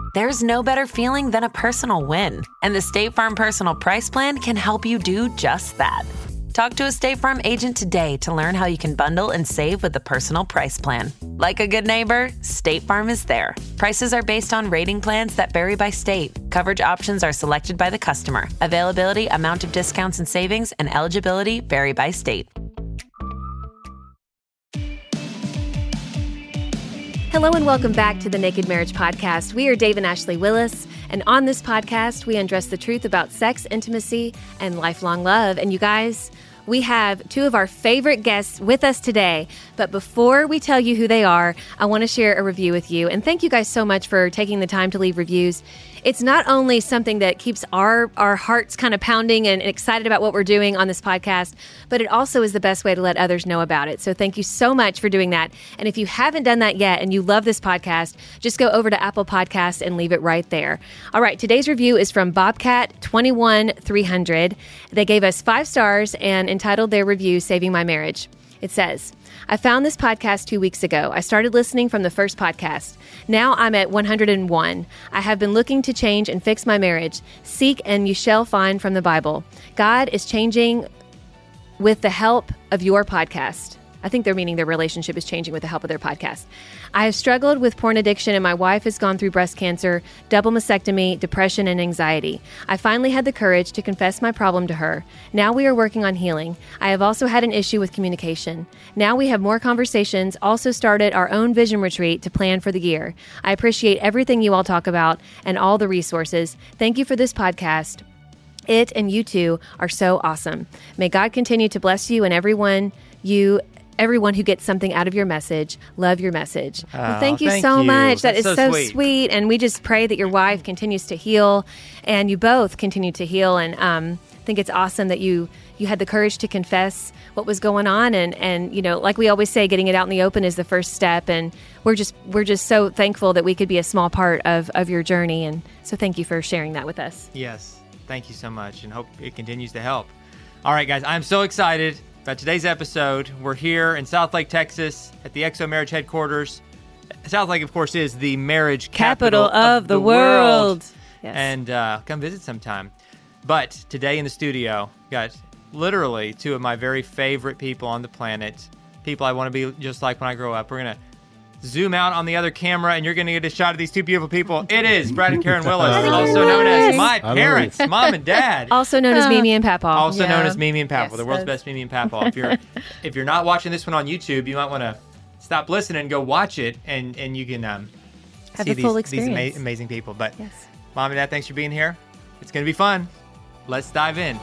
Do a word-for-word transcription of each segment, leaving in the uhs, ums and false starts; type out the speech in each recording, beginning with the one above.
There's no better feeling than a personal win, and the State Farm Personal Price Plan can help you do just that. Talk to a State Farm agent today to learn how you can bundle and save with the Personal Price Plan. Like a good neighbor, State Farm is there. Prices are based on rating plans that vary by state. Coverage options are selected by the customer. Availability, amount of discounts and savings, and eligibility vary by state. Hello and welcome back to the Naked Marriage Podcast. We are Dave and Ashley Willis, and on this podcast, we undress the truth about sex, intimacy, and lifelong love. And you guys, we have two of our favorite guests with us today. But before we tell you who they are, I want to share a review with you. And thank you guys so much for taking the time to leave reviews. It's not only something that keeps our, our hearts kind of pounding and excited about what we're doing on this podcast, but it also is the best way to let others know about it. So thank you so much for doing that. And if you haven't done that yet and you love this podcast, just go over to Apple Podcasts and leave it right there. All right, today's review is from Bobcat twenty-one three hundred. They gave us five stars and entitled their review, Saving My Marriage. It says, I found this podcast two weeks ago. I started listening from the first podcast. Now I'm at one hundred one. I have been looking to change and fix my marriage. Seek and you shall find from the Bible. God is changing with the help of your podcast. I think they're meaning their relationship is changing with the help of their podcast. I have struggled with porn addiction and my wife has gone through breast cancer, double mastectomy, depression, and anxiety. I finally had the courage to confess my problem to her. Now we are working on healing. I have also had an issue with communication. Now we have more conversations, also started our own vision retreat to plan for the year. I appreciate everything you all talk about and all the resources. Thank you for this podcast. It and you two are so awesome. May God continue to bless you and everyone you Everyone who gets something out of your message. Love your message. Oh, well, thank you thank so you. much. That That's is so so sweet. sweet. And we just pray that your wife continues to heal and you both continue to heal. And um, I think it's awesome that you you had the courage to confess what was going on. And, and, you know, like we always say, getting it out in the open is the first step. And we're just we're just so thankful that we could be a small part of, of your journey. And so thank you for sharing that with us. Yes, thank you so much, and hope it continues to help. All right, guys, I'm so excited about today's episode. We're here in Southlake, Texas, at the Exo Marriage headquarters. Southlake, of course, is the marriage capital, Capital of the world. Yes. And uh, come visit sometime. But today in the studio, got literally two of my very favorite people on the planet, people I want to be just like when I grow up. We're going to zoom out on the other camera, and you're going to get a shot of these two beautiful people. It is Brad and Karen Willis, also known as my parents, mom and dad. Also known as Mimi and Papa. Also Yeah. known as Mimi and Papa, Yes, the world's that's- best Mimi and Papa. If you're if you're not watching this one on YouTube, you might want to stop listening and go watch it, and, and you can um, Have see the these, full these experience. ama- amazing people. But Yes. Mom and Dad, thanks for being here. It's going to be fun. Let's dive in.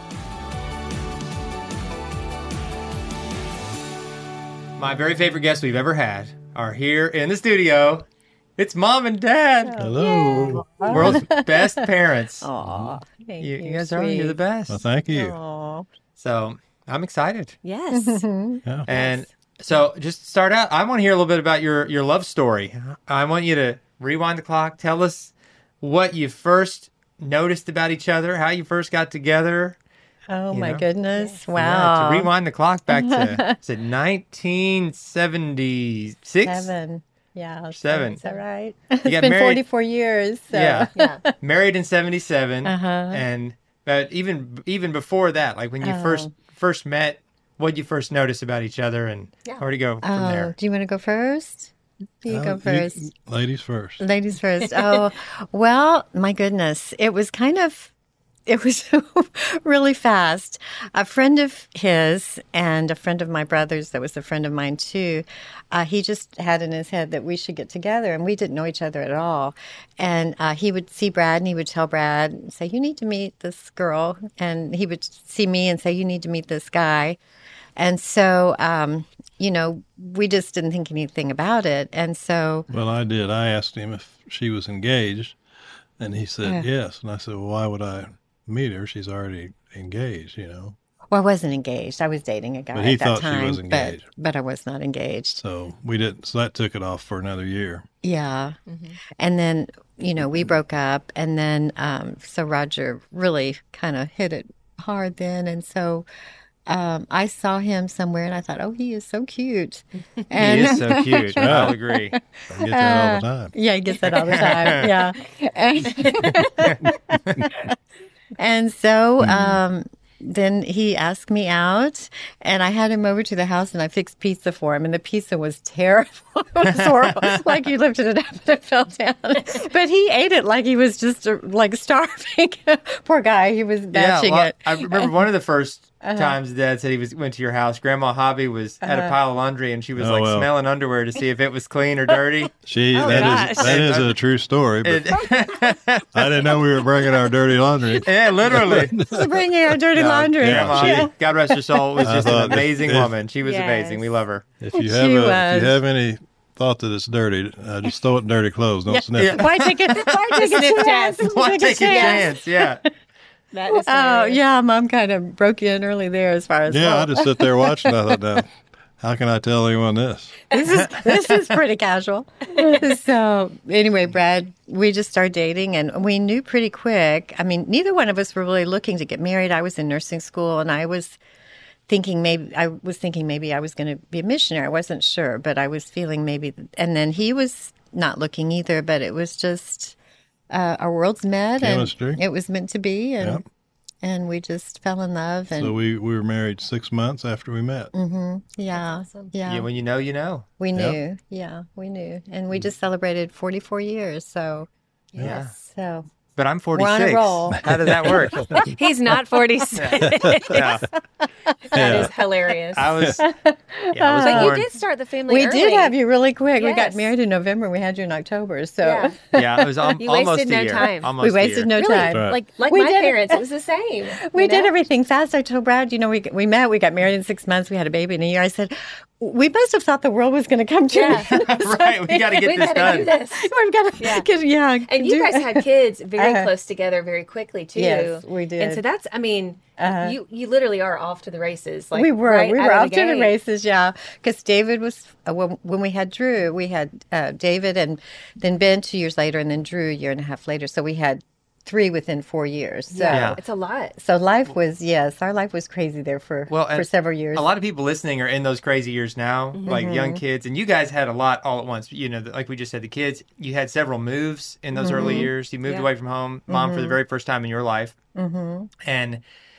My very favorite guests we've ever had are here in the studio. It's Mom and Dad, Hello. world's best parents. Aw, thank You, you. you guys are you're the best. Well, thank you. Aw. So I'm excited. Yes. Yeah. And so just to start out, I want to hear a little bit about your, your love story. I want you to rewind the clock. Tell us what you first noticed about each other, how you first got together. Oh You my know? goodness. Yeah, Wow. to rewind the clock back to, is it nineteen seventy-six? Seven. Yeah. Seven. Is that right? got It's been married- forty-four years. So. Yeah. Yeah. Married in seventy-seven. Uh-huh. And but even even before that, like when you Oh. first first met, what did you first notice about each other, and Yeah. where to go from Oh, there? do you want to go first? You Uh, go first. ladies first. Ladies first. Oh, well, my goodness. It was kind of, it was really fast. A friend of his and a friend of my brother's that was a friend of mine too, uh, he just had in his head that we should get together, and we didn't know each other at all. And uh, he would see Brad and he would tell Brad, say, you need to meet this girl. And he would see me and say, you need to meet this guy. And so, um, you know, we just didn't think anything about it. And so, Well, I did. I asked him if she was engaged, and he said Yeah. yes. And I said, well, why would I meet her? She's already engaged, you know. well, I wasn't engaged. I was dating a guy But he at that thought she time, was engaged. But, but I was not engaged. So we didn't. So that took it off for another year. Yeah. And then, you know, we broke up. And then, um, so Roger really kind of hit it hard then. And so um, I saw him somewhere, and I thought, oh, he is so cute. And, He is so cute. I'll agree. I get that all the time. Yeah, he gets that all the time. Yeah. And, and so um, then he asked me out, and I had him over to the house, and I fixed pizza for him, and the pizza was terrible. It was horrible. Like you lifted it up and it fell down. But he ate it like he was just uh, like starving. Poor guy. He was batching yeah, well, it. I remember one of the first times Dad said he was went to your house. Grandma Hobby was had a pile of laundry, and she was Oh, like well. smelling underwear to see if it was clean or dirty. She Oh, that is gosh. that is a true story, but I didn't know we were bringing our dirty laundry. Yeah, literally. To bring in our dirty No, laundry. Grandma Yeah, Hobby, God rest her soul, was I just thought an amazing if- woman. She was Yes. amazing. We love her. If you She have a, if was. you have any thought that it's dirty, uh, just throw it in dirty clothes. Don't sniff it. Why take it? Why take a Sniff chance? test. Why take a chance? Yeah. That is Oh, hilarious. yeah. Mom kind of broke in early there as far as, Yeah, well, I just sit there watching. I thought, now, how can I tell anyone this? this is this is pretty casual. So anyway, Brad, we just started dating, and we knew pretty quick. I mean, neither one of us were really looking to get married. I was in nursing school, and I was thinking maybe I was thinking maybe I was going to be a missionary. I wasn't sure, but I was feeling maybe. And then he was not looking either. But it was just uh, our worlds met, Chemistry. and it was meant to be, and Yep. and we just fell in love. And So we, we were married six months after we met. yeah, awesome. yeah, Yeah, when you know, you know. we Yep. knew. Yeah, we knew, and we just celebrated forty-four years. So Yeah. so. But I'm We're on a forty-six. roll. How does that work? He's not forty-six. yeah. That Yeah. is hilarious. I was, yeah, I was but you born. did start the family We early. did have you really quick. We got Yes. married in November. We had you in October. So Yeah. Yeah, it was al- You almost wasted a no year. time. Almost we a wasted year. no Really? time. Right. Like like We my did it. parents, it was the same. We you did know? everything fast. I told Brad, you know, we we met. We got married in six months. We had a baby in a year. I said, we must have thought the world was going to come to Yeah. an end. Right, we got to get We this gotta done. do this. We've got to Yeah. get, yeah. And you do- guys had kids very Uh-huh. close together very quickly too. Yes, we did. And so that's, I mean, Uh-huh. you you literally are off to the races. Like we were. right we out were of off to the gate. races, yeah. Because David was, uh, when, when we had Drew, we had uh, David and then Ben two years later, and then Drew a year and a half later. So we had three within four years. So, Yeah, Yeah. it's a lot. so life was, yes, our life was crazy there for, Well, for and several years. A lot of people listening are in those crazy years now, like young kids, and you guys had a lot all at once. You know, like we just said, the kids. You had several moves in those early years. You moved Yeah. away from home, mom, for the very first time in your life, mm-hmm. and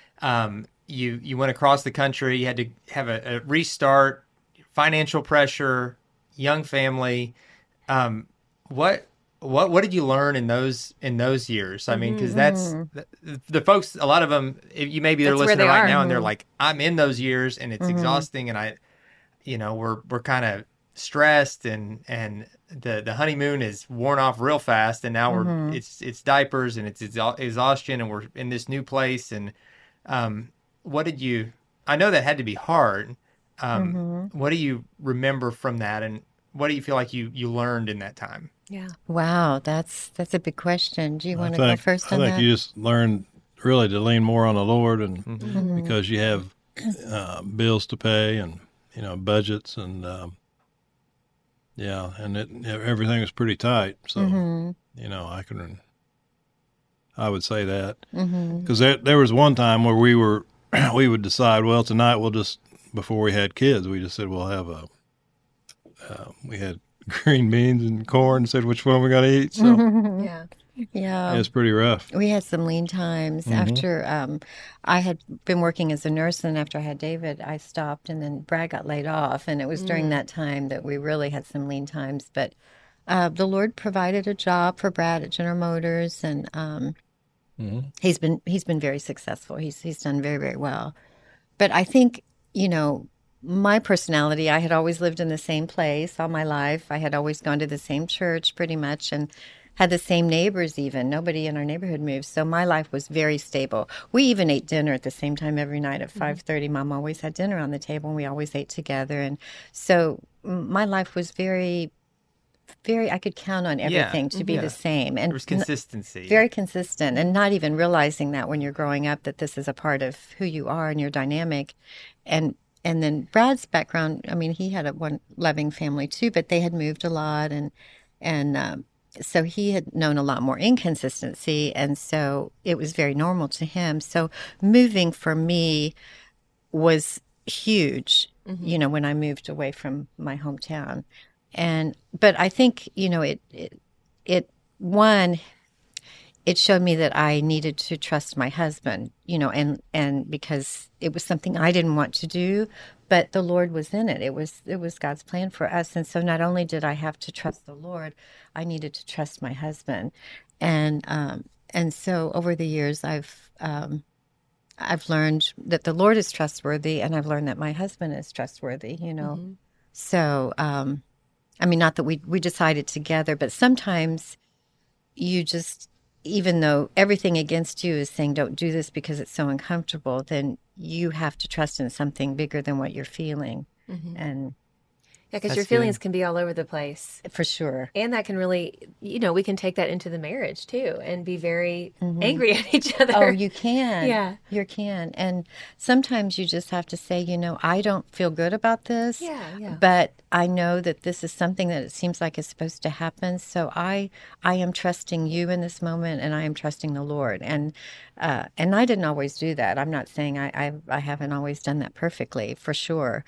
um, you you went across the country. You had to have a, a restart, financial pressure, young family. Um, what what what did you learn in those in those years? I mean, because that's the, the folks. A lot of them, if you maybe they're That's where listening they right are. now, and they're like, "I'm in those years, and it's exhausting, and I, you know, we're we're kind of stressed, and and the the honeymoon is worn off real fast, and now we're it's it's diapers and it's exha- exhaustion, and we're in this new place, and um, what did you? I know that had to be hard. Um, What do you remember from that, and what do you feel like you you learned in that time? Yeah. Wow, that's that's a big question. Do you I want to go think, first I on think that? you just learn really to lean more on the Lord, and Mm-hmm. because you have uh, bills to pay and you know budgets and um, yeah, and it everything was pretty tight. So Mm-hmm. you know I can I would say that because Mm-hmm. there there was one time where we were we would decide well tonight we'll just before we had kids we just said we'll have a uh, we had green beans and corn, said which one we're going to eat. So Yeah. Yeah. it's pretty rough. We had some lean times after um, I had been working as a nurse, and after I had David, I stopped, and then Brad got laid off, and it was during that time that we really had some lean times. But uh, the Lord provided a job for Brad at General Motors, and um, he's been he's been very successful. He's he's done very very well. But I think you know. My personality, I had always lived in the same place all my life. I had always gone to the same church pretty much and had the same neighbors even. Nobody in our neighborhood moved. So my life was very stable. We even ate dinner at the same time every night at five thirty. Mom always had dinner on the table and we always ate together. And so m- my life was very, very, I could count on everything to be Yeah. the same. And There was consistency. very consistent, and not even realizing that when you're growing up that this is a part of who you are and your dynamic. And and then Brad's background, I mean, he had a one loving family too, but they had moved a lot, and and um, so he had known a lot more inconsistency, and so it was very normal to him. So moving for me was huge, mm-hmm. you know, when I moved away from my hometown. And, but I think, you know, it, it, it, one, it showed me that I needed to trust my husband, you know, and, and because it was something I didn't want to do, but the Lord was in it. It was, it was God's plan for us. And so not only did I have to trust the Lord, I needed to trust my husband. And, um, and so over the years, I've, um, I've learned that the Lord is trustworthy, and I've learned that my husband is trustworthy, you know. Mm-hmm. So, um, I mean, not that we, we decided together, but sometimes you just, even though everything against you is saying, don't do this because it's so uncomfortable, then you have to trust in something bigger than what you're feeling. Mm-hmm. And yeah, because your feelings good. Can be all over the place. For sure. And that can really, you know, we can take that into the marriage too and be very mm-hmm. angry at each other. Oh, you can. Yeah. You can. And sometimes you just have to say, you know, I don't feel good about this. Yeah, yeah. But I know that this is something that it seems like is supposed to happen. So I I am trusting you in this moment, and I am trusting the Lord. And uh, and I didn't always do that. I'm not saying I, I, I haven't always done that perfectly, for sure.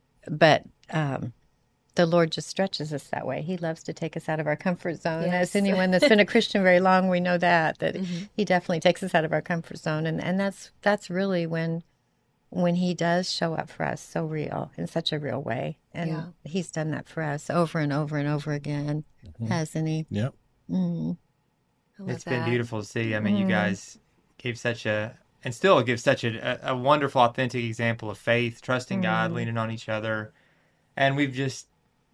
But um the Lord just stretches us that way. He loves to take us out of our comfort zone. Yes. As anyone that's been a Christian very long, we know that, that mm-hmm. he definitely takes us out of our comfort zone. And, and that's that's really when when he does show up for us so real, in such a real way. And yeah. he's done that for us over and over and over again, mm-hmm. hasn't he? Yep. Mm. It's that. been beautiful to see. I mean, mm. you guys gave such a, and still give such a, a wonderful, authentic example of faith, trusting mm. God, leaning on each other. And we've just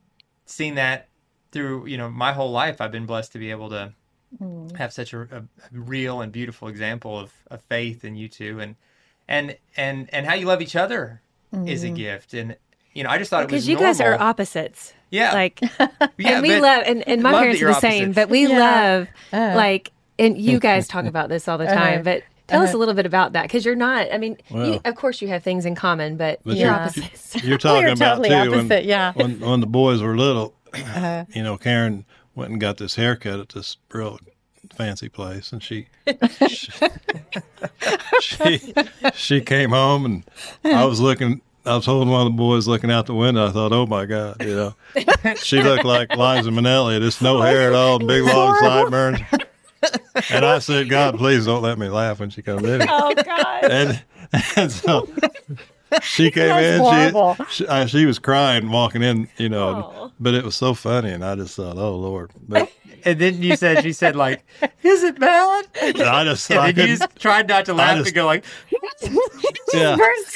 seen that through, you know, my whole life. I've been blessed to be able to mm. have such a, a real and beautiful example of, of faith in you two, and and and and how you love each other mm. is a gift. And you know, I just thought it was because you normal. guys are opposites. Yeah, like yeah, and we love and, and my love parents are the same, opposites. but we yeah. love uh. like, and you guys talk about this all the time, uh. but. Tell Uh-huh. us a little bit about that, because you're not, I mean, Well, you, of course you have things in common, but, But you're Yeah. opposites. You're talking We're about totally too opposite, when, yeah. when when the boys were little. Uh-huh. You know, Karen went and got this haircut at this real fancy place, and she she, she she came home, and I was looking. I was holding one of the boys looking out the window. I thought, oh my God, you know, she looked like Liza Minnelli. Just no hair at all, big long sideburns. And I said, God, please don't let me laugh when she comes in. Oh, God. And, and so she came That's in. horrible. She she, I, she was crying walking in, you know, Aw. but it was so funny, and I just thought, oh Lord. But And then you said, she said, like, is it bad? and I just, And I then you couldn't- just tried not to laugh just- and go like, yeah,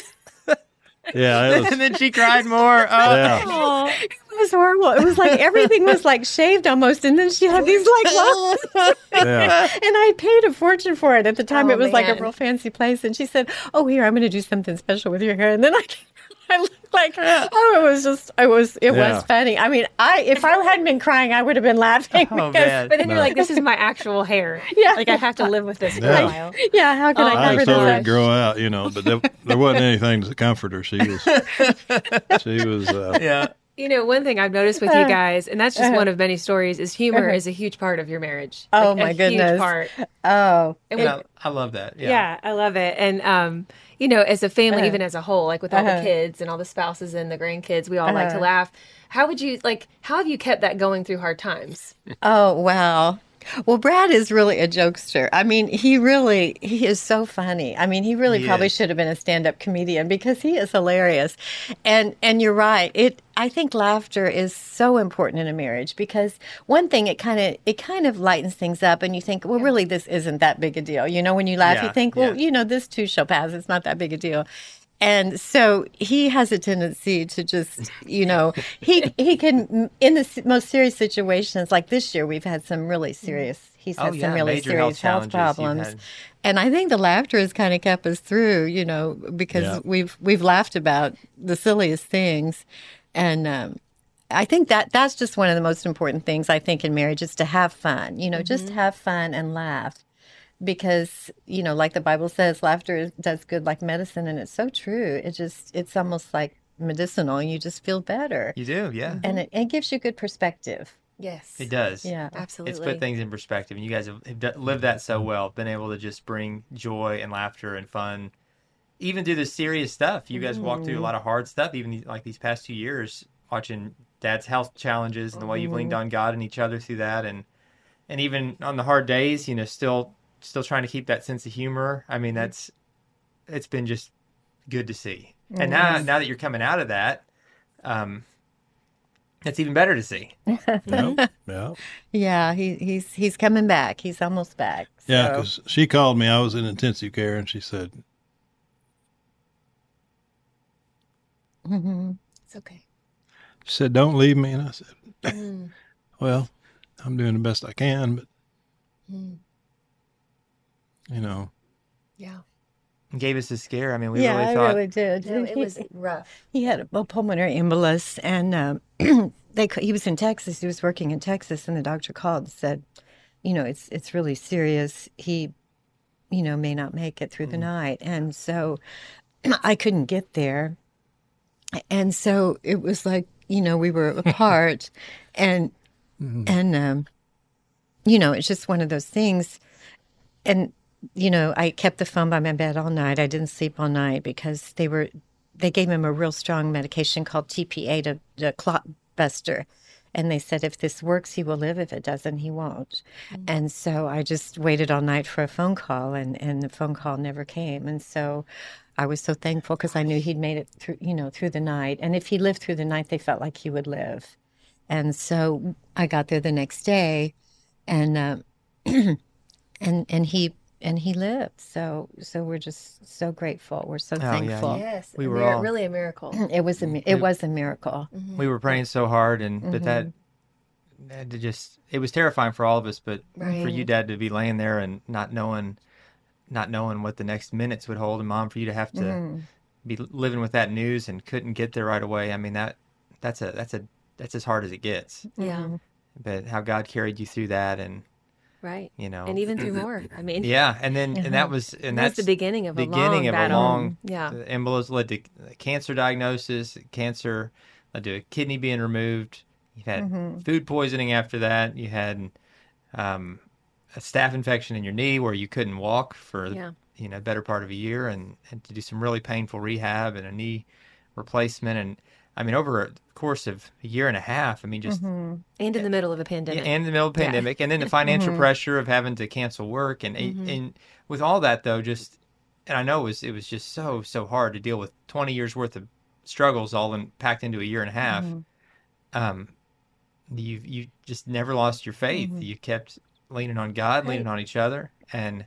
yeah, it and was, then she cried more. Oh. yeah. It was horrible. It was like everything was like shaved almost, and then she had these like locks. Yeah. And I paid a fortune for it at the time. Oh, it was like a man. real fancy place, and she said, "Oh, here, I'm going to do something special with your hair." And then I, I looked like, oh, it was just, it was, it Yeah. was funny. I mean, I if I hadn't been crying, I would have been laughing. Oh, because- man. But then you're No. like, this is my actual hair. Yeah. Like, I have to live with this for Yeah. a while. Yeah, how could Oh, I I cover just told her to this? grow out, you know, but there, there wasn't anything to comfort her. She was, she was, uh, Yeah. You know, one thing I've noticed with you guys, and that's just Uh-huh. one of many stories, is humor Uh-huh. is a huge part of your marriage. Oh, Like, my a goodness. huge part. Oh, And And we- I, I love that. Yeah. yeah. I love it. And, um, you know, as a family, Uh-huh. even as a whole, like with all Uh-huh. the kids and all the spouses and the grandkids, we all like to Uh-huh. laugh. How would you, like, how have you kept that going through hard times? oh, wow. Well, Brad is really a jokester. I mean, he really, he is so funny. I mean, he really He probably is. should have been a stand-up comedian because he is hilarious. And and you're right. It I think laughter is so important in a marriage because one thing it kind of it kind of lightens things up and you think, well, really this isn't that big a deal. You know, when you laugh, Yeah, you think, well, yeah. you know, this too shall pass. It's not that big a deal. And so he has a tendency to just, you know, he he can in the s- most serious situations like this year we've had some really serious. He's Oh, had yeah, some really major serious health health, challenges you've problems, had. and I think the laughter has kind of kept us through, you know, because Yeah. we've we've laughed about the silliest things, and um, I think that that's just one of the most important things I think in marriage is to have fun, you know, just have fun and laugh. Because, you know, like the Bible says, laughter does good like medicine. And it's so true. It just, it's almost like medicinal. You just feel better. You do. Yeah. And it, it gives you good perspective. Yes. It does. Yeah. Absolutely. It's put things in perspective, and you guys have, have d- lived that so well. Been able to just bring joy and laughter and fun even through the serious stuff, you guys walked through a lot of hard stuff, even like these past two years, watching Dad's health challenges and the way you've leaned on God and each other through that. And, and even on the hard days, you know, still, still trying to keep that sense of humor. I mean, that's, it's been just good to see. And now, now that you're coming out of that, um, it's even better to see. Yeah, yeah. Yeah, he, he's he's coming back. He's almost back. So. Yeah, because she called me. I was in intensive care, and she said, It's okay. she said, "Don't leave me." And I said, "Well, I'm doing the best I can, but you know." Yeah. Gave us a scare. I mean, we yeah, really I thought really did. No, it was rough. He had a pulmonary embolus, and uh, they he was in Texas. He was working in Texas, and the doctor called and said, "You know, it's it's really serious. He, you know, may not make it through the night." And so, I couldn't get there, and so it was like, you know, we were apart, and and um, you know, it's just one of those things, and. You know, I kept the phone by my bed all night. I didn't sleep all night because they were, they gave him a real strong medication called T P A, to, to clot buster. And they said, if this works, he will live. If it doesn't, he won't. Mm-hmm. And so I just waited all night for a phone call, and, and the phone call never came. And so I was so thankful because I knew he'd made it through, you know, through the night. And if he lived through the night, they felt like he would live. And so I got there the next day, and, uh, and, and he, And he lived, so so we're just so grateful. We're so Oh, yeah. thankful. Yes. We a were mir- all- really a miracle. It was a mi- it was a miracle. we were praying so hard, and but that, that to just it was terrifying for all of us. But for Right. you, Dad, to be laying there and not knowing, not knowing what the next minutes would hold, and Mom, for you to have to be living with that news and couldn't get there right away. I mean, that that's a that's a that's as hard as it gets. Yeah. But how God carried you through that, and Right. you know, And even through more. I mean, yeah, and then and that was and That was that's the beginning of a beginning long of battle. a long Yeah. the embolus led to cancer diagnosis, cancer led to a kidney being removed. You had food poisoning after that. You had um, a staph infection in your knee where you couldn't walk for Yeah. you know better part of a year, and, and to do some really painful rehab and a knee replacement. And I mean, over a course of a year and a half, I mean, just And in the middle of a pandemic. and in the middle of the pandemic, and then the financial pressure of having to cancel work, and and with all that though, just and I know it was it was just so so hard to deal with twenty years worth of struggles all in, packed into a year and a half. Um, you you just never lost your faith. You kept leaning on God, leaning on each other, and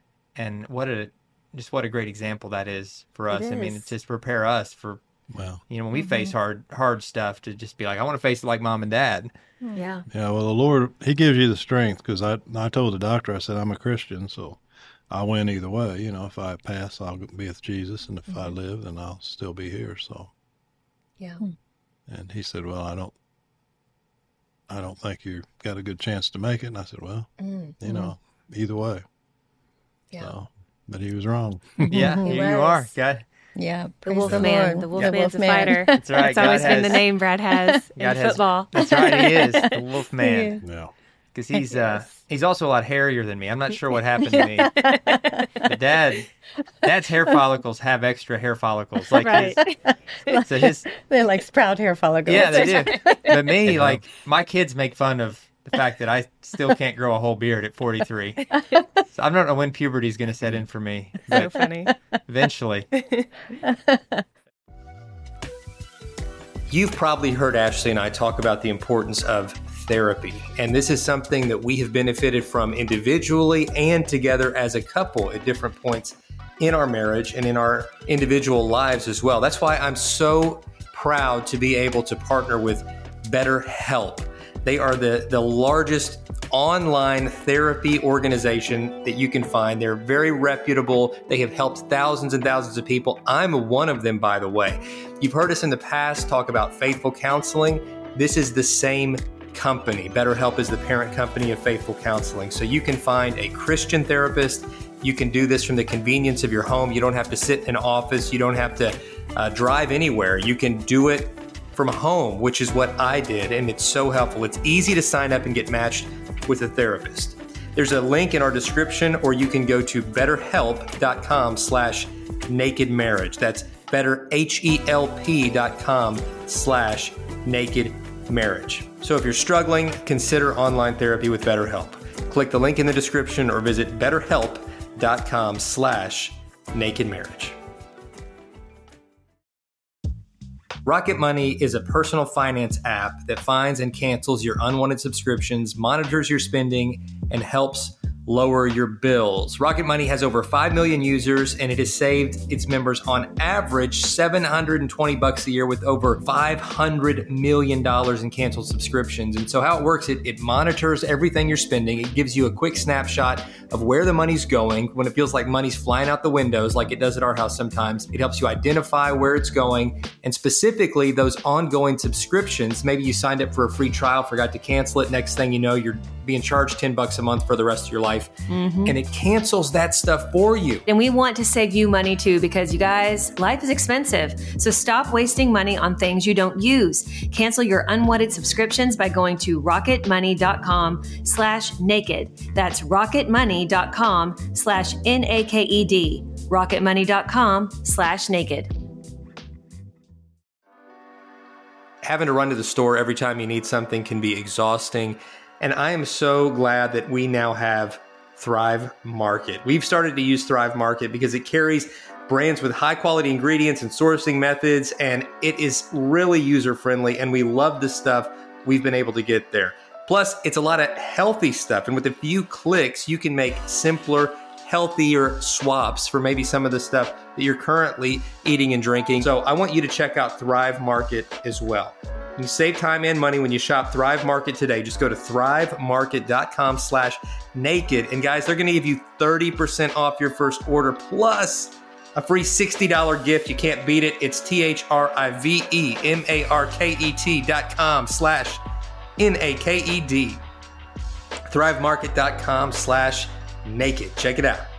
and what a just what a great example that is for us. I mean, is. to prepare us for. Well, You know, when we face hard hard stuff, to just be like, I want to face it like Mom and Dad. Yeah. yeah. Well, the Lord, He gives you the strength, because I I told the doctor, I said, I'm a Christian, so I win either way. You know, if I pass, I'll be with Jesus, and if I live, then I'll still be here. So, Yeah. and he said, well, I don't, I don't think you got a good chance to make it. And I said, well, you know, either way. Yeah. So, but he was wrong. Yeah, He here you are. was. God, Yeah, The praise wolf the man. Lord. The wolf Yeah, man's a wolf man. fighter. That's right. That's always God been the has- name Brad has in God has- football. that's right. He is the Wolf Man, Yeah. because he's uh he's also a lot hairier than me. I'm not sure what happened to me. But Dad, Dad's hair follicles have extra hair follicles. Like Right. his, so his They're like sprout hair follicles. yeah, they do. But me, like my kids make fun of the fact that I still can't grow a whole beard at forty-three. So I don't know when puberty is going to set in for me, So but funny. eventually. You've probably heard Ashley and I talk about the importance of therapy, and this is something that we have benefited from individually and together as a couple at different points in our marriage and in our individual lives as well. That's why I'm so proud to be able to partner with BetterHelp. They are the, the largest online therapy organization that you can find. They're very reputable. They have helped thousands and thousands of people. I'm one of them, by the way. You've heard us in the past talk about Faithful Counseling. This is the same company. BetterHelp is the parent company of Faithful Counseling. So you can find a Christian therapist. You can do this from the convenience of your home. You don't have to sit in an office. You don't have to uh, drive anywhere. You can do it from home, which is what I did, and it's so helpful. It's easy to sign up and get matched with a therapist. There's a link in our description, or you can go to betterhelp.com slash naked marriage. That's better, H-E-L-P dot com slash naked marriage. So if you're struggling, consider online therapy with BetterHelp. Click the link in the description or visit betterhelp.com slash naked marriage. Rocket Money is a personal finance app that finds and cancels your unwanted subscriptions, monitors your spending, and helps lower your bills. Rocket Money has over five million users, and it has saved its members on average seven hundred twenty bucks a year with over five hundred million dollars in canceled subscriptions. And so how it works, it, it monitors everything you're spending. It gives you a quick snapshot of where the money's going. When it feels like money's flying out the windows, like it does at our house sometimes, it helps you identify where it's going, and specifically those ongoing subscriptions. Maybe you signed up for a free trial, forgot to cancel it. Next thing you know, you're being charged ten bucks a month for the rest of your life. Mm-hmm. And it cancels that stuff for you. And we want to save you money too, because you guys, life is expensive. So stop wasting money on things you don't use. Cancel your unwanted subscriptions by going to rocketmoney.com slash naked. That's rocketmoney.com slash N-A-K-E-D. rocketmoney.com slash naked. Having to run to the store every time you need something can be exhausting. And I am so glad that we now have Thrive Market. We've started to use Thrive Market because it carries brands with high quality ingredients and sourcing methods, and it is really user friendly, and we love the stuff we've been able to get there. Plus, it's a lot of healthy stuff, and with a few clicks, you can make simpler, healthier swaps for maybe some of the stuff that you're currently eating and drinking. So I want you to check out Thrive Market as well. You save time and money when you shop Thrive Market today. Just go to thrivemarket.com slash naked. And guys, they're going to give you thirty percent off your first order plus a free sixty dollars gift. You can't beat it. It's T-H-R-I-V-E-M-A-R-K-E-T dot com slash N-A-K-E-D. Thrivemarket.com slash naked. Check it out.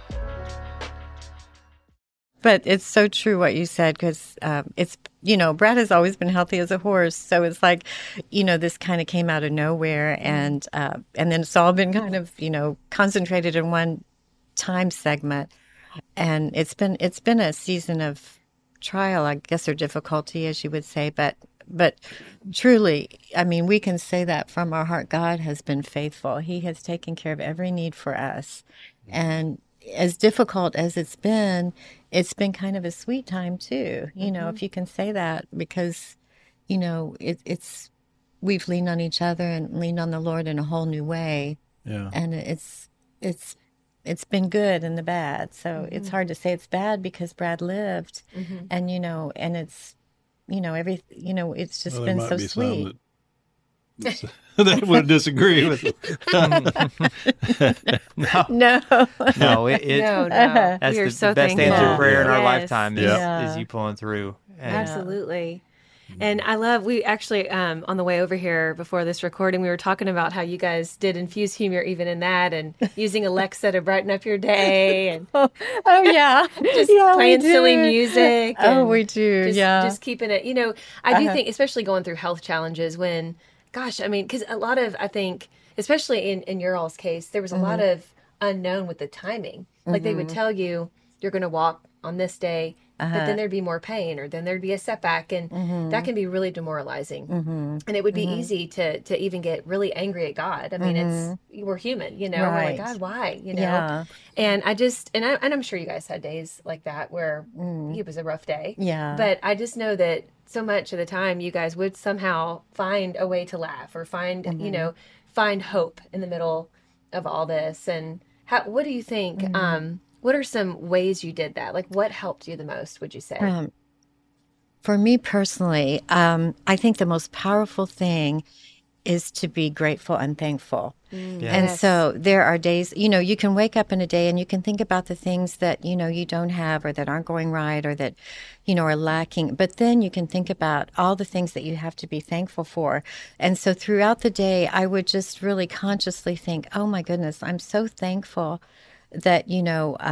But it's so true what you said, because um, it's, you know, Brad has always been healthy as a horse. So it's like, you know, this kind of came out of nowhere. And uh, and then it's all been kind of, you know, concentrated in one time segment. And it's been it's been a season of trial, I guess, or difficulty, as you would say. But but truly, I mean, we can say that from our heart. God has been faithful. He has taken care of every need for us. And as difficult as it's been, it's been kind of a sweet time too, you know, mm-hmm. if you can say that, because, you know, it, it's, we've leaned on each other and leaned on the Lord in a whole new way. Yeah. And it's, it's, it's been good and the bad. So mm-hmm. it's hard to say it's bad because Brad lived mm-hmm. and, you know, and it's, you know, every, you know, it's just well, been so sweet. They would disagree with it. no, no, no, it, it, no, no. That's we are the, so the best thankful. answer prayer in yes. our lifetime is, yeah. is you pulling through. And, Absolutely. And I love, we actually, um, on the way over here before this recording, we were talking about how you guys did infuse humor even in that, and using Alexa to brighten up your day, and oh, oh yeah, just yeah, playing silly music. Oh, we do, just, yeah. Just keeping it, you know, I do uh-huh. think, especially going through health challenges when, gosh, I mean, because a lot of, I think, especially in, in your all's case, there was a mm-hmm. lot of unknown with the timing. Like mm-hmm. they would tell you, you're going to walk on this day, uh-huh. but then there'd be more pain, or then there'd be a setback, and mm-hmm. that can be really demoralizing. Mm-hmm. And it would be mm-hmm. easy to to even get really angry at God. I mean, mm-hmm. it's we're human, you know. Right. We're like, God, why? You know. Yeah. And I just and I and I'm sure you guys had days like that where mm. it was a rough day. Yeah. But I just know that so much of the time, you guys would somehow find a way to laugh, or find mm-hmm. you know find hope in the middle of all this. And how, what do you think? Mm-hmm. Um, What are some ways you did that? Like, what helped you the most, would you say? Um, for me personally, um, I think the most powerful thing is to be grateful and thankful. Mm, yes. And so there are days, you know, you can wake up in a day and you can think about the things that, you know, you don't have, or that aren't going right, or that, you know, are lacking. But then you can think about all the things that you have to be thankful for. And so throughout the day, I would just really consciously think, oh my goodness, I'm so thankful that, you know, um,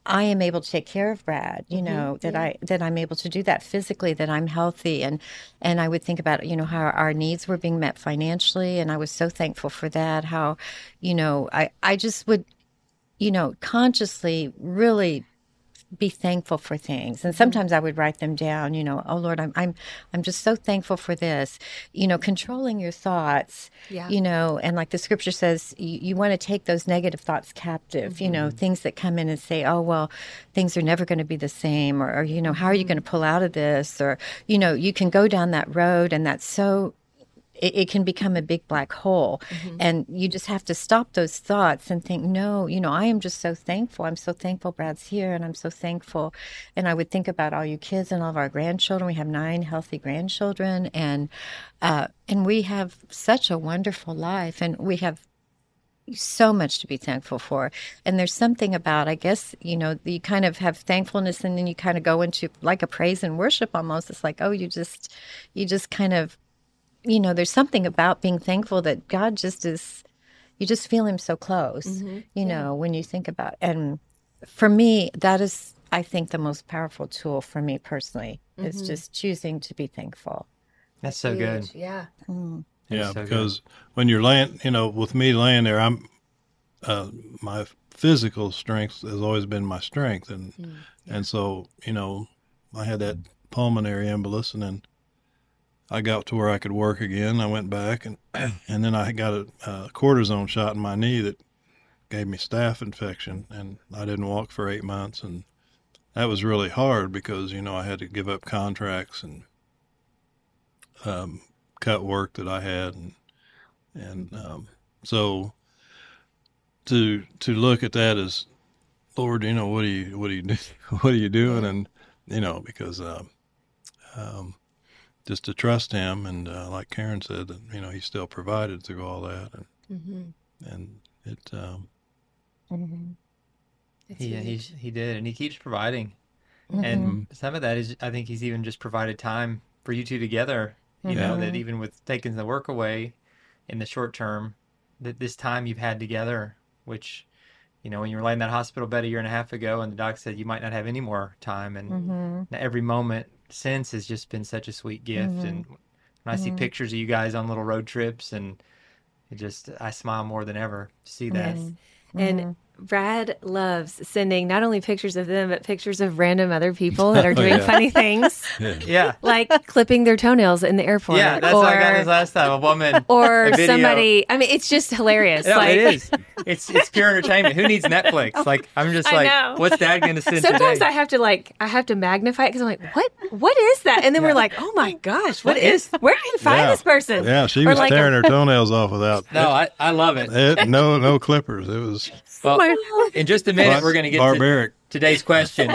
I am able to take care of Brad, you know, that I that I'm able to do that physically, that I'm healthy. And and I would think about, you know, how our needs were being met financially. And I was so thankful for that. How, you know, I, I just would, you know, consciously really be thankful for things. And sometimes I would write them down, you know, oh Lord, I'm I'm I'm just so thankful for this. You know, controlling your thoughts, Yeah. you know, and like the scripture says, you, you want to take those negative thoughts captive, you know, things that come in and say, oh, well, things are never going to be the same, or, or you know, how are you going to pull out of this? Or, you know, you can go down that road, and that's so It, it can become a big black hole. Mm-hmm. And you just have to stop those thoughts and think, no, you know, I am just so thankful. I'm so thankful Brad's here, and I'm so thankful. And I would think about all you kids and all of our grandchildren. We have nine healthy grandchildren, and uh, and we have such a wonderful life, and we have so much to be thankful for. And there's something about, I guess, you know, you kind of have thankfulness, and then you kind of go into like a praise and worship almost. It's like, oh, you just, you just kind of, you know, there's something about being thankful that God just is, you just feel him so close, mm-hmm. you know, yeah. when you think about, and for me, that is, I think, the most powerful tool for me personally, mm-hmm. is just choosing to be thankful. That's so good. Yeah. Mm. Yeah, so because good. when you're laying, you know, with me laying there, I'm, uh, my physical strength has always been my strength. And, mm, yeah. and so, you know, I had that pulmonary embolus, and then I got to where I could work again. I went back, and and then I got a, a cortisone shot in my knee that gave me staph infection, and I didn't walk for eight months. And that was really hard because, you know, I had to give up contracts and um, cut work that I had. And, and um, so to to look at that as, Lord, you know, what are you, what are you, what are you doing? And, you know, because um, um just to trust him, and uh, like Karen said, that, you know, he still provided through all that, and mm-hmm. and it. Um, mm-hmm. Yeah, he he did, and he keeps providing, mm-hmm. and some of that is, I think, he's even just provided time for you two together. You mm-hmm. know, that even with taking the work away in the short term, that this time you've had together, which, you know, when you were laying in that hospital bed a year and a half ago, and the doc said you might not have any more time, and mm-hmm. every moment since has just been such a sweet gift. Mm-hmm. And when I see mm-hmm. pictures of you guys on little road trips, and it just, I smile more than ever to see that. Mm-hmm. And Brad loves sending not only pictures of them, but pictures of random other people that are doing oh, yeah. funny things. yeah. Yeah. Like clipping their toenails in the airport. Yeah, that's or, what I got this last time. A woman. Or a video. somebody, I mean, it's just hilarious. No, like, it is. It's it's pure entertainment. Who needs Netflix? Like, I'm just I like, know. what's Dad going to send Sometimes today? I have to like, I have to magnify it because I'm like, what, what is that? And then we're like, oh my gosh, what is, where can you find Yeah. this person? Yeah, she Or was like tearing a- her toenails off without. No, I, I love it. it, no, no clippers. It was Well, in just a minute, we're going to get barbaric. to today's question.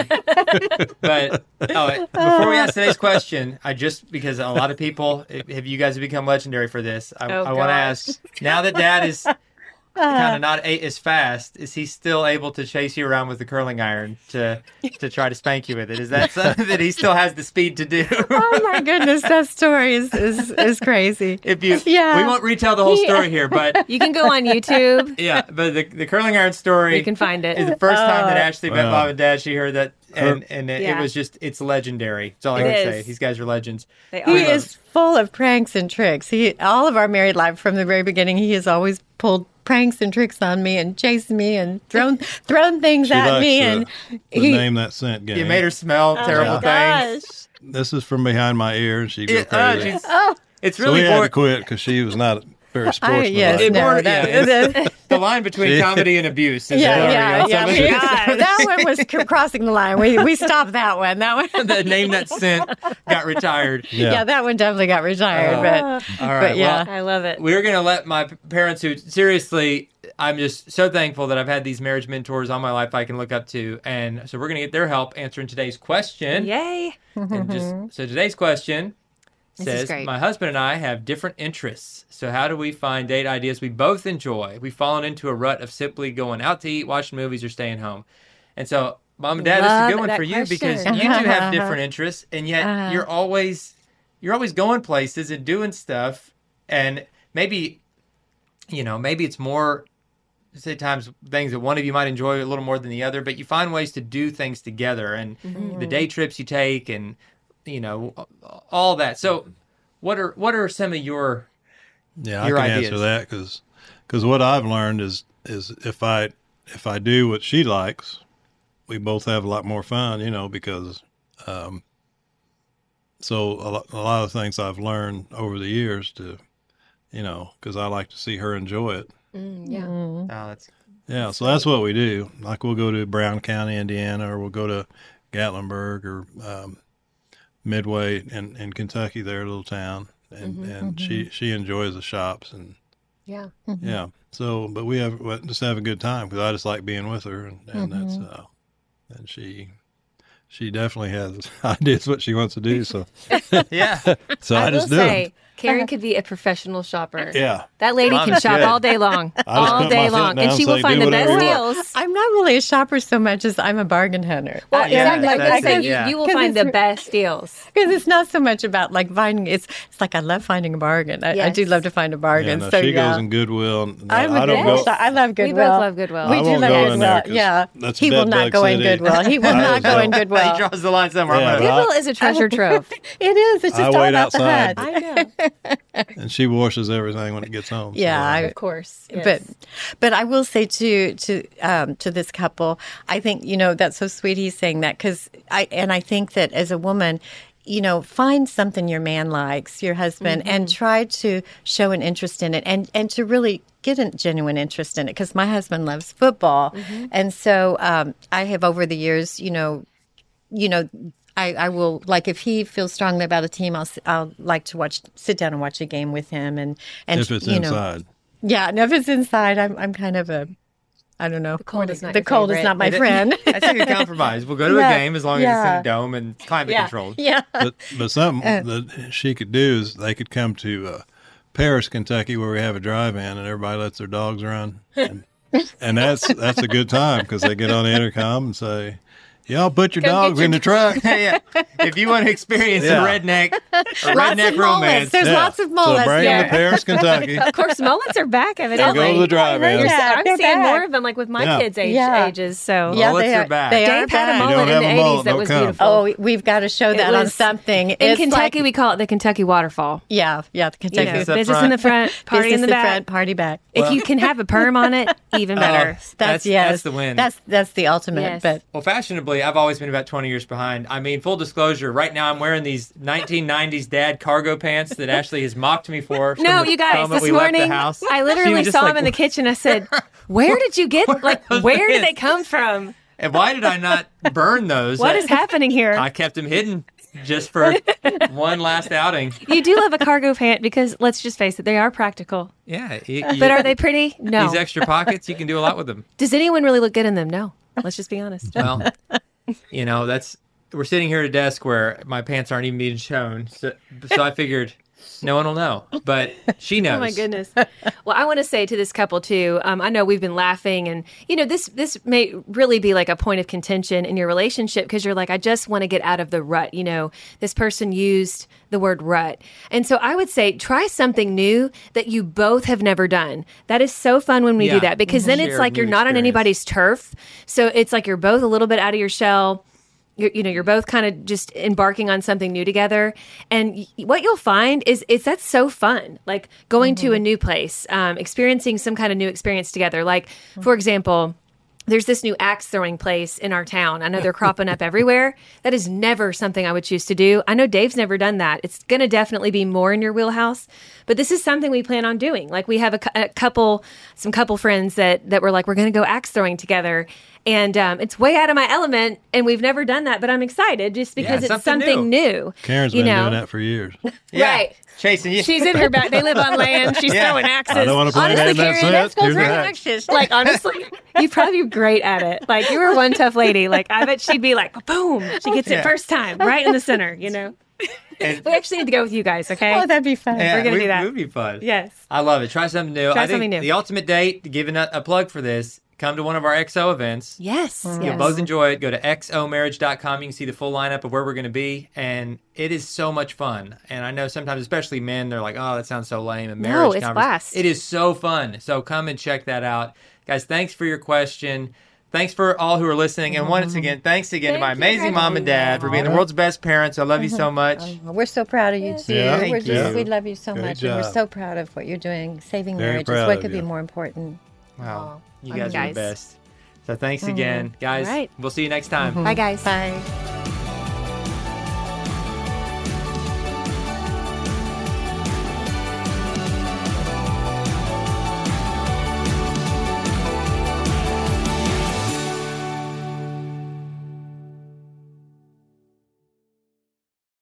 But oh, before we ask today's question, I just, because a lot of people, if you guys have become legendary for this, I, Oh, I want to gosh. ask, now that Dad is kind of not a- as fast, is he still able to chase you around with the curling iron to to try to spank you with it? Is that something that he still has the speed to do? Oh my goodness, that story is is, is crazy. If you, Yeah. we won't retell the whole story here, but You can go on YouTube. yeah, but the the curling iron story You can find it. is the first time that Oh. Ashley met Wow. Mom and Dad. She heard that, and and it, Yeah. it was just, it's legendary. That's all I It can say. is. These guys are legends. They He are. is full of pranks and tricks. He all of our married life from the very beginning, he has always pulled pranks and tricks on me and chased me and thrown thrown things She at likes me the, and the he name that scent game. You made her smell terrible oh things. gosh. This is from behind my ear, and she go It- uh, crazy. she's- Oh, it's so really we had to boring. quit because she was not very I, sportsmanlike. yes, It no, more- that, yeah, that- The line between She- comedy and abuse is yeah, blurry yeah, on yeah. some of we- these. that one was c- crossing the line. We we stopped that one. That one. The name that sent got retired. Yeah. Yeah, that one definitely got retired. Oh. but All right. but yeah. Well, I love it. we're going to let my p- parents who, seriously, I'm just so thankful that I've had these marriage mentors all my life I can look up to. And so we're going to get their help answering today's question. Yay. And just, so today's question This is says, great. my husband and I have different interests. So how do we find date ideas we both enjoy? We've fallen into a rut of simply going out to eat, watching movies, or staying home. And so, Mom and Dad, this is a Love good one that for you question. because you two have different interests, and yet Uh-huh. you're always you're always going places and doing stuff. And maybe, you know, maybe it's more say times things that one of you might enjoy a little more than the other, but you find ways to do things together, and mm-hmm. the day trips you take, and you know all that. So, what are what are some of your yeah? your I can ideas? answer that because because what I've learned is is if I if I do what she likes, we both have a lot more fun, you know, because. Um, so a lot, a lot of things I've learned over the years to, you know, because I like to see her enjoy it. Mm, yeah. Oh, that's Yeah, so that's what we do. Like we'll go to Brown County, Indiana, or we'll go to Gatlinburg or um, Midway in, in Kentucky, their little town, and, Mm-hmm, and mm-hmm. she she enjoys the shops and Yeah. Mm-hmm. yeah. So, but we have we just have a good time because I just like being with her, and, and Mm-hmm. that's uh, and she she definitely has ideas what she wants to do. So yeah. so I, I, will just do say, it. Karen could be a professional shopper. Yeah. That lady I'm can shop good. all day long, I just all put my day foot long, down and she and will say, find "Do the best whatever you want." deals. I'm not really a shopper so much as I'm a bargain hunter. Well, Uh, yeah, exactly. I was that's gonna say it, you, yeah. you will 'Cause find it's- the best deals. Because it's not so much about like finding. It's it's like I love finding a bargain. I, I do Yes. love to find a Yeah, bargain. no, so she yeah, goes in Goodwill. And I'm I a don't Goodwill go. shop- I love We Goodwill. both love Goodwill. We I do won't love go in Goodwill. there 'cause Yeah, that's he will bed not bug go in city. Goodwill. He will I not just go in don't. Goodwill. He draws the line somewhere. Yeah, I'm gonna, but I- Goodwill is a treasure trove. It is. It's I just all wait about the outside. hunt. I know, And she washes everything when it gets home. so, Yeah, uh, I- of course. Yes. But but I will say to to um, to this couple, I think you know that's so sweet. He's saying that because I and I think that as a woman, you know, find something your man likes, your husband, Mm-hmm. and try to show an interest in it, and and to really get a genuine interest in it. Because my husband loves football, Mm-hmm. and so um, I have over the years, you know, you know. I, I will like if he feels strongly about a team. I'll s- I'll like to watch, sit down and watch a game with him, and and if it's you know, inside. yeah, and if it's inside, I'm I'm kind of a, I don't know. The cold is not the your cold is favorite. not my It- friend. That's a good compromise. We'll go to Yeah. a game as long as it's in Yeah. a dome and climate yeah, controlled. yeah. But but something that she could do is they could come to uh, Paris, Kentucky, where we have a drive-in, and everybody lets their dogs run, and, and that's that's a good time because they get on the intercom and say, "Y'all put your Come get dogs your in the truck." yeah. If you want to experience Yeah. some redneck, a Lots redneck of romance, mullets. There's Yeah. lots of mullets So bring there. them to Paris, Kentucky. Of course, mullets are back, They evidently. go to the drive-in. You're- Yeah, I'm they're seeing back. more of them, like with my Yeah. kids' age, Yeah. ages. So Yeah, Mullets they are are back. They Dave are had a back. You mullet don't in have the a eighties mullet, that don't was come. beautiful. Oh, we've got to show that on was- something. In It's Kentucky, like- we call it the Kentucky waterfall. yeah, yeah, the You Kentucky know, Business up business front. in the front, party in business the back. front, party back. If you can have a perm on it, even better. Oh, That's, That's- yes, that's the win. That's that's the ultimate. Yes. But Well, fashionably, I've always been about twenty years behind. I mean, full disclosure, right now I'm wearing these nineteen nineties dad cargo pants that Ashley has mocked me for. from No, the you guys, moment this we left morning the house. I She literally was just saw like, him in the kitchen. I said, "Where did you get? Like, those where did pants?" they come from? And why did I not burn those? What is happening here?" I kept them hidden just for one last outing. You do love a cargo pant because, let's just face it, they are practical. Yeah. you- But you- are they pretty? No. These extra pockets, you can do a lot with them. Does anyone really look good in them? No. Let's just be honest. Well, you know, that's we're sitting here at a desk where my pants aren't even being shown. So, so I figured no one will know, but she knows. Oh my goodness. Well, I want to say to this couple too. Um, I know we've been laughing, and you know this this may really be like a point of contention in your relationship because you're like, I just want to get out of the rut. You know, this person used the word rut, and so I would say try something new that you both have never done. That is so fun when we Yeah. do that because then it's Shared like you're new not on experience. anybody's turf. So it's like you're both a little bit out of your shell. You're, you know, you're both kind of just embarking on something new together. And y- what you'll find is, is that's so fun. Like going to a new place, um, experiencing some kind of new experience together. Like, for example, there's this new axe throwing place in our town. I know they're cropping up everywhere. That is never something I would choose to do. I know Dave's never done that. It's going to definitely be more in your wheelhouse, but this is something we plan on doing. Like we have a, cou- a couple, some couple friends that, that were like, we're going to go axe throwing together. And um, it's way out of my element, and we've never done that, but I'm excited just because Yeah, it's something something new. Karen's you been know? doing that for years. Yeah. Right. Chasing you. She's in her back. They live on land. She's Yeah. throwing axes. I don't want to play Honestly, that. That's Karen, it. let's go Here's the through axe. axes. Like, honestly, you'd probably be great at it. Like, you were one tough lady. Like, I bet she'd be like, boom. She gets Yeah. it first time, right in the center, you know? And- We actually need to go with you guys, okay? oh, that'd be fun. Yeah, We're gonna we- do that. It would be fun. Yes. I love it. Try something new. Try I think something new. The ultimate date, giving a, a plug for this, come to one of our X O events. Yes. You'll yes. both enjoy it. Go to x o marriage dot com. You can see the full lineup of where we're going to be. And it is so much fun. And I know sometimes, especially men, they're like, oh, that sounds so lame. And No, marriage it's convers- blast. It is so fun. So come and check that out. Guys, thanks for your question. Thanks for all who are listening. And once again, thanks again to my Thank you, amazing mom and dad for being the world's best parents. I love you so much. Well, we're so proud of you too. Yeah, thank we're just, you. we love you so Great much, and we're job. so proud of what you're doing. Saving Very marriages. proud What of could you. be more important? Wow. You Love you guys are the guys. best. So thanks again. Guys, All right. we'll see you next time. Bye, guys. Bye.